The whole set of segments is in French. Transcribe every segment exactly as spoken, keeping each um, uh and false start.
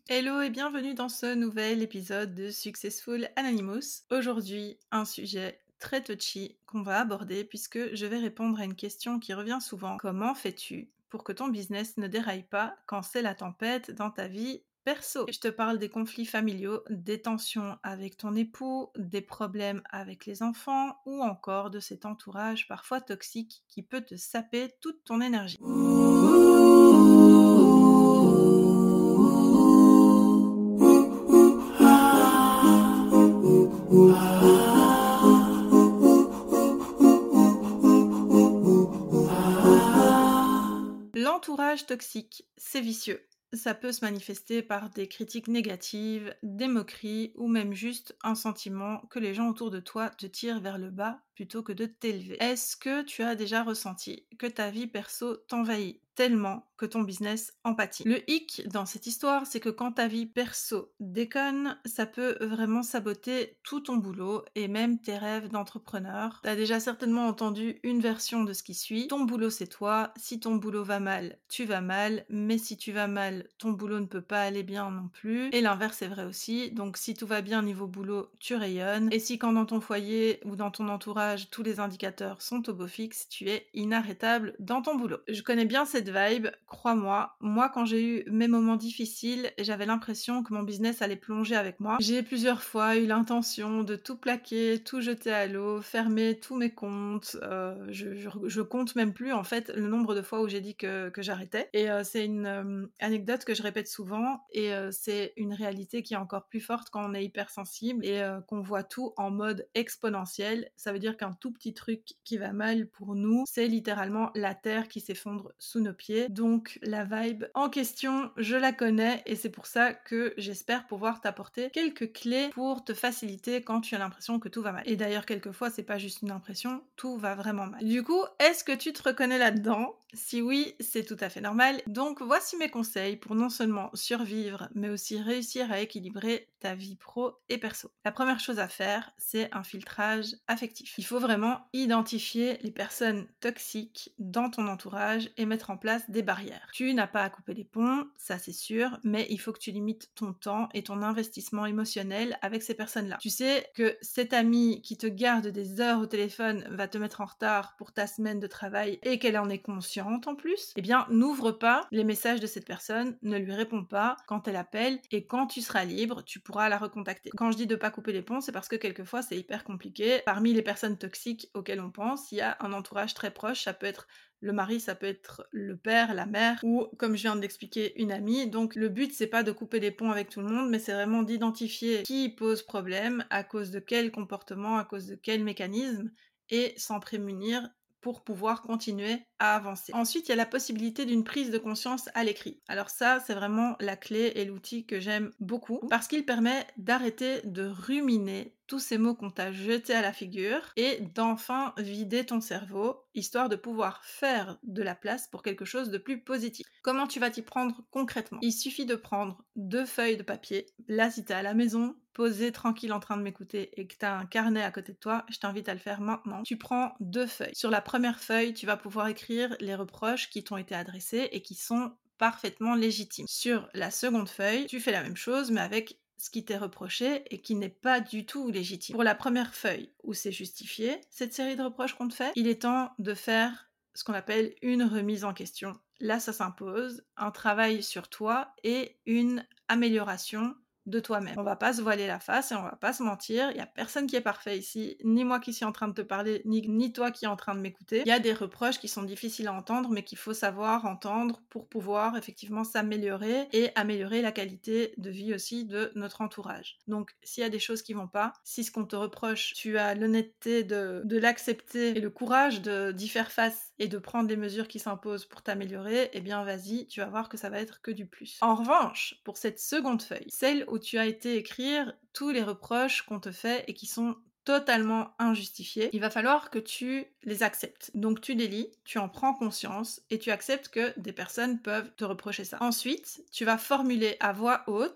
Hello et bienvenue dans ce nouvel épisode de Successful Anonymous. Aujourd'hui, un sujet très touchy qu'on va aborder puisque je vais répondre à une question qui revient souvent. Comment fais-tu pour que ton business ne déraille pas quand c'est la tempête dans ta vie perso? Je te parle des conflits familiaux, des tensions avec ton époux, des problèmes avec les enfants ou encore de cet entourage parfois toxique qui peut te saper toute ton énergie. L'entourage toxique, c'est vicieux. Ça peut se manifester par des critiques négatives, des moqueries ou même juste un sentiment que les gens autour de toi te tirent vers le bas plutôt que de t'élever. Est-ce que tu as déjà ressenti que ta vie perso t'envahit tellement que ton business en pâtit? Le hic dans cette histoire, c'est que quand ta vie perso déconne, ça peut vraiment saboter tout ton boulot et même tes rêves d'entrepreneur. T'as déjà certainement entendu une version de ce qui suit. Ton boulot, c'est toi. Si ton boulot va mal, tu vas mal. Mais si tu vas mal, ton boulot ne peut pas aller bien non plus. Et l'inverse est vrai aussi. Donc si tout va bien niveau boulot, tu rayonnes. Et si quand dans ton foyer ou dans ton entourage, tous les indicateurs sont au beau fixe, tu es inarrêtable dans ton boulot. Je connais bien cette vibe, crois-moi. Moi, quand j'ai eu mes moments difficiles, j'avais l'impression que mon business allait plonger avec moi. J'ai plusieurs fois eu l'intention de tout plaquer, tout jeter à l'eau, fermer tous mes comptes. Euh, je, je, je compte même plus en fait le nombre de fois où j'ai dit que, que j'arrêtais. Et euh, c'est une euh, anecdote que je répète souvent et euh, c'est une réalité qui est encore plus forte quand on est hypersensible et euh, qu'on voit tout en mode exponentiel. Ça veut dire qu'un tout petit truc qui va mal pour nous, c'est littéralement la terre qui s'effondre sous nos pieds. Donc la vibe en question, je la connais et c'est pour ça que j'espère pouvoir t'apporter quelques clés pour te faciliter quand tu as l'impression que tout va mal. Et d'ailleurs, quelquefois, c'est pas juste une impression, tout va vraiment mal. Du coup, est-ce que tu te reconnais là-dedans? Si oui, c'est tout à fait normal. Donc voici mes conseils pour non seulement survivre, mais aussi réussir à équilibrer ta vie pro et perso. La première chose à faire, c'est un filtrage affectif. Il faut vraiment identifier les personnes toxiques dans ton entourage et mettre en place des barrières. Tu n'as pas à couper les ponts, ça c'est sûr, mais il faut que tu limites ton temps et ton investissement émotionnel avec ces personnes-là. Tu sais que cet ami qui te garde des heures au téléphone va te mettre en retard pour ta semaine de travail et qu'elle en est consciente en plus, eh bien n'ouvre pas les messages de cette personne, ne lui réponds pas quand elle appelle et quand tu seras libre, tu pourras la recontacter. Quand je dis de pas couper les ponts, c'est parce que quelquefois c'est hyper compliqué. Parmi les personnes toxiques auxquelles on pense, il y a un entourage très proche, ça peut être le mari, ça peut être le père, la mère, ou comme je viens de l'expliquer, une amie. Donc le but c'est pas de couper les ponts avec tout le monde, mais c'est vraiment d'identifier qui pose problème, à cause de quel comportement, à cause de quel mécanisme, et s'en prémunir pour pouvoir continuer à avancer. Ensuite, il y a la possibilité d'une prise de conscience à l'écrit. Alors ça, c'est vraiment la clé et l'outil que j'aime beaucoup parce qu'il permet d'arrêter de ruminer tous ces mots qu'on t'a jetés à la figure et d'enfin vider ton cerveau, histoire de pouvoir faire de la place pour quelque chose de plus positif. Comment tu vas t'y prendre concrètement? Il suffit de prendre deux feuilles de papier. Là, si t'es à la maison, posé tranquille en train de m'écouter et que tu as un carnet à côté de toi, je t'invite à le faire maintenant. Tu prends deux feuilles. Sur la première feuille, tu vas pouvoir écrire les reproches qui t'ont été adressés et qui sont parfaitement légitimes. Sur la seconde feuille, tu fais la même chose mais avec ce qui t'est reproché et qui n'est pas du tout légitime. Pour la première feuille où c'est justifié, cette série de reproches qu'on te fait, il est temps de faire ce qu'on appelle une remise en question. Là, ça s'impose, un travail sur toi et une amélioration de toi-même. On va pas se voiler la face et on va pas se mentir, il y a personne qui est parfait ici, ni moi qui suis en train de te parler, ni, ni toi qui es en train de m'écouter. Il y a des reproches qui sont difficiles à entendre, mais qu'il faut savoir entendre pour pouvoir effectivement s'améliorer et améliorer la qualité de vie aussi de notre entourage. Donc, s'il y a des choses qui vont pas, si ce qu'on te reproche, tu as l'honnêteté de, de l'accepter et le courage de, d'y faire face et de prendre les mesures qui s'imposent pour t'améliorer, eh bien vas-y, tu vas voir que ça va être que du plus. En revanche, pour cette seconde feuille, celle où tu as été écrire tous les reproches qu'on te fait et qui sont totalement injustifiés, il va falloir que tu les acceptes. Donc tu les lis, tu en prends conscience et tu acceptes que des personnes peuvent te reprocher ça. Ensuite, tu vas formuler à voix haute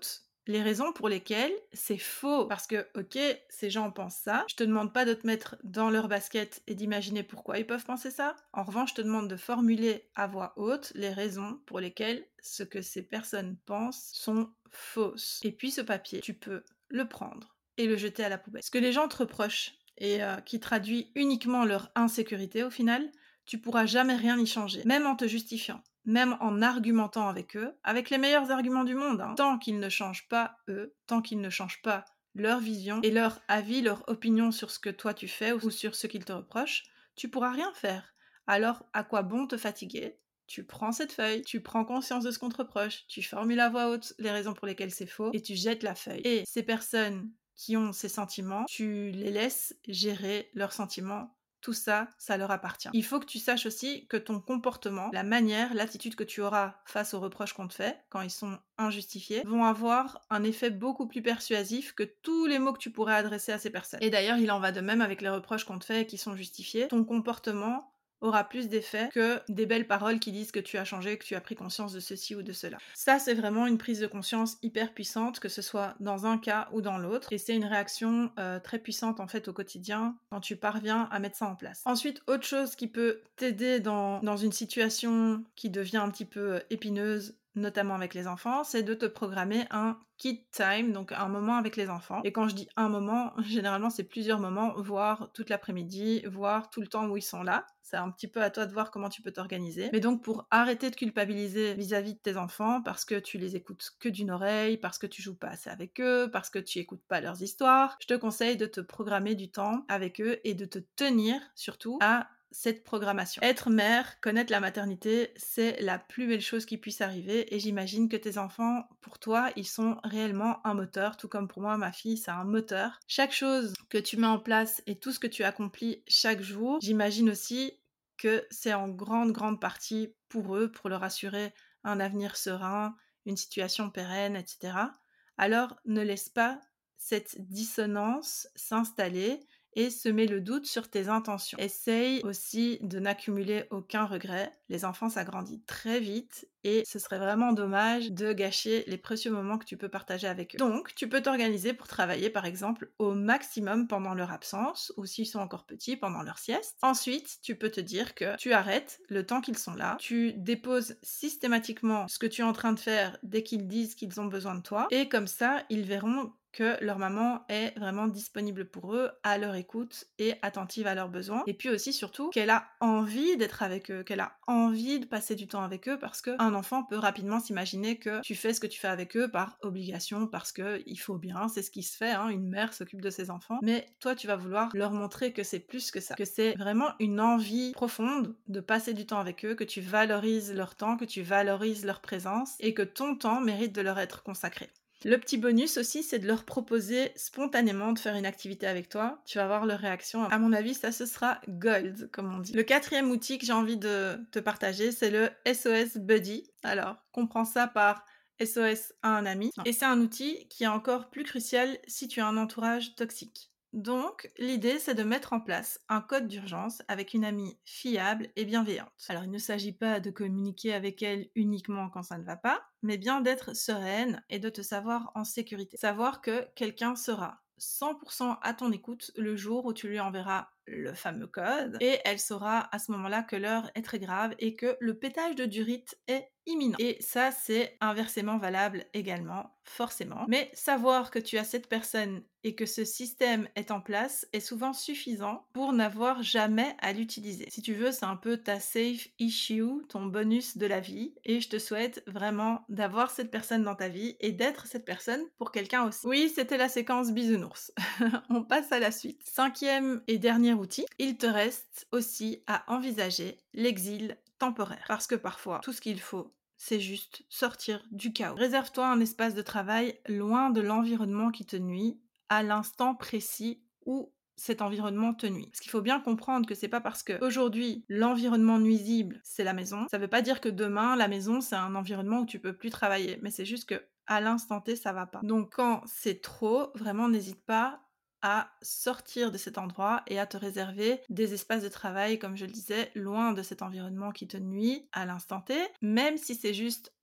les raisons pour lesquelles c'est faux. Parce que, ok, ces gens pensent ça, je te demande pas de te mettre dans leur basket et d'imaginer pourquoi ils peuvent penser ça. En revanche, je te demande de formuler à voix haute les raisons pour lesquelles ce que ces personnes pensent sont fausses. Et puis ce papier, tu peux le prendre et le jeter à la poubelle. Ce que les gens te reprochent et euh, qui traduit uniquement leur insécurité au final, tu pourras jamais rien y changer, même en te justifiant, même en argumentant avec eux, avec les meilleurs arguments du monde, hein. Tant qu'ils ne changent pas eux, tant qu'ils ne changent pas leur vision et leur avis, leur opinion sur ce que toi tu fais ou sur ce qu'ils te reprochent, tu pourras rien faire. Alors à quoi bon te fatiguer? Tu prends cette feuille, tu prends conscience de ce qu'on te reproche, tu formules à voix haute les raisons pour lesquelles c'est faux et tu jettes la feuille. Et ces personnes qui ont ces sentiments, tu les laisses gérer leurs sentiments. Tout ça, ça leur appartient. Il faut que tu saches aussi que ton comportement, la manière, l'attitude que tu auras face aux reproches qu'on te fait, quand ils sont injustifiés, vont avoir un effet beaucoup plus persuasif que tous les mots que tu pourrais adresser à ces personnes. Et d'ailleurs, il en va de même avec les reproches qu'on te fait et qui sont justifiés. Ton comportement aura plus d'effet que des belles paroles qui disent que tu as changé, que tu as pris conscience de ceci ou de cela. Ça, c'est vraiment une prise de conscience hyper puissante, que ce soit dans un cas ou dans l'autre. Et c'est une réaction euh, très puissante en fait au quotidien quand tu parviens à mettre ça en place. Ensuite, autre chose qui peut t'aider dans, dans une situation qui devient un petit peu euh, épineuse, notamment avec les enfants, c'est de te programmer un kid time, donc un moment avec les enfants. Et quand je dis un moment, généralement c'est plusieurs moments, voire toute l'après-midi, voire tout le temps où ils sont là. C'est un petit peu à toi de voir comment tu peux t'organiser. Mais donc pour arrêter de culpabiliser vis-à-vis de tes enfants parce que tu les écoutes que d'une oreille, parce que tu joues pas assez avec eux, parce que tu écoutes pas leurs histoires, je te conseille de te programmer du temps avec eux et de te tenir surtout à cette programmation. Être mère, connaître la maternité, c'est la plus belle chose qui puisse arriver et j'imagine que tes enfants, pour toi, ils sont réellement un moteur, tout comme pour moi, ma fille, c'est un moteur. Chaque chose que tu mets en place et tout ce que tu accomplis chaque jour, j'imagine aussi que c'est en grande, grande partie pour eux, pour leur assurer un avenir serein, une situation pérenne, et cetera. Alors, ne laisse pas cette dissonance s'installer et semer le doute sur tes intentions. Essaye aussi de n'accumuler aucun regret. Les enfants, ça grandit très vite et ce serait vraiment dommage de gâcher les précieux moments que tu peux partager avec eux. Donc, tu peux t'organiser pour travailler, par exemple, au maximum pendant leur absence ou s'ils sont encore petits, pendant leur sieste. Ensuite, tu peux te dire que tu arrêtes le temps qu'ils sont là. Tu déposes systématiquement ce que tu es en train de faire dès qu'ils disent qu'ils ont besoin de toi et comme ça, ils verront que leur maman est vraiment disponible pour eux, à leur écoute et attentive à leurs besoins. Et puis aussi, surtout, qu'elle a envie d'être avec eux, qu'elle a envie de passer du temps avec eux parce qu'un enfant peut rapidement s'imaginer que tu fais ce que tu fais avec eux par obligation, parce que il faut bien, c'est ce qui se fait, hein, une mère s'occupe de ses enfants. Mais toi, tu vas vouloir leur montrer que c'est plus que ça, que c'est vraiment une envie profonde de passer du temps avec eux, que tu valorises leur temps, que tu valorises leur présence et que ton temps mérite de leur être consacré. Le petit bonus aussi, c'est de leur proposer spontanément de faire une activité avec toi. Tu vas voir leur réaction. À mon avis, ça, ce sera gold, comme on dit. Le quatrième outil que j'ai envie de te partager, c'est le S O S Buddy. Alors, comprends ça par S O S à un ami. Et c'est un outil qui est encore plus crucial si tu as un entourage toxique. Donc, l'idée, c'est de mettre en place un code d'urgence avec une amie fiable et bienveillante. Alors, il ne s'agit pas de communiquer avec elle uniquement quand ça ne va pas, mais bien d'être sereine et de te savoir en sécurité. Savoir que quelqu'un sera cent pour cent à ton écoute le jour où tu lui enverras le fameux code et elle saura à ce moment-là que l'heure est très grave et que le pétage de durite est imminent. Et ça, c'est inversement valable également, forcément. Mais savoir que tu as cette personne et que ce système est en place est souvent suffisant pour n'avoir jamais à l'utiliser. Si tu veux, c'est un peu ta safe issue, ton bonus de la vie. Et je te souhaite vraiment d'avoir cette personne dans ta vie et d'être cette personne pour quelqu'un aussi. Oui, c'était la séquence bisounours. On passe à la suite. Cinquième et dernier outil, il te reste aussi à envisager l'exil temporaire. Parce que parfois, tout ce qu'il faut, c'est juste sortir du chaos. Réserve-toi un espace de travail loin de l'environnement qui te nuit, à l'instant précis où cet environnement te nuit. Parce qu'il faut bien comprendre que c'est pas parce que aujourd'hui l'environnement nuisible c'est la maison, ça veut pas dire que demain la maison c'est un environnement où tu peux plus travailler, mais c'est juste que à l'instant T ça va pas. Donc quand c'est trop, vraiment n'hésite pas à sortir de cet endroit et à te réserver des espaces de travail, comme je le disais, loin de cet environnement qui te nuit à l'instant T, même si c'est juste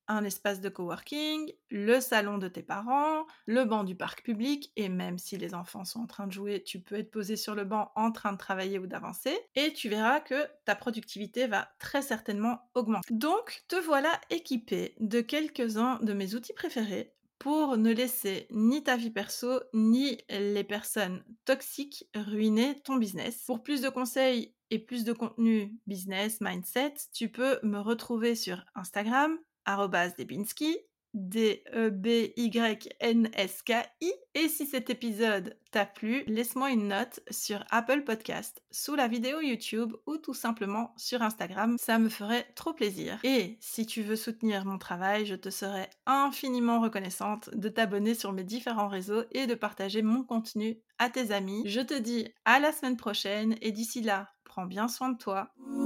un espace de coworking, le salon de tes parents, le banc du parc public et même si les enfants sont en train de jouer, tu peux être posé sur le banc en train de travailler ou d'avancer et tu verras que ta productivité va très certainement augmenter. Donc, te voilà équipé de quelques-uns de mes outils préférés pour ne laisser ni ta vie perso, ni les personnes toxiques ruiner ton business. Pour plus de conseils et plus de contenu business, mindset, tu peux me retrouver sur Instagram, arobase debinski, D E B Y N S K I. Et si cet épisode t'a plu, laisse-moi une note sur Apple Podcast, sous la vidéo YouTube ou tout simplement sur Instagram. Ça me ferait trop plaisir. Et si tu veux soutenir mon travail, je te serais infiniment reconnaissante de t'abonner sur mes différents réseaux et de partager mon contenu à tes amis. Je te dis à la semaine prochaine et d'ici là, prends bien soin de toi.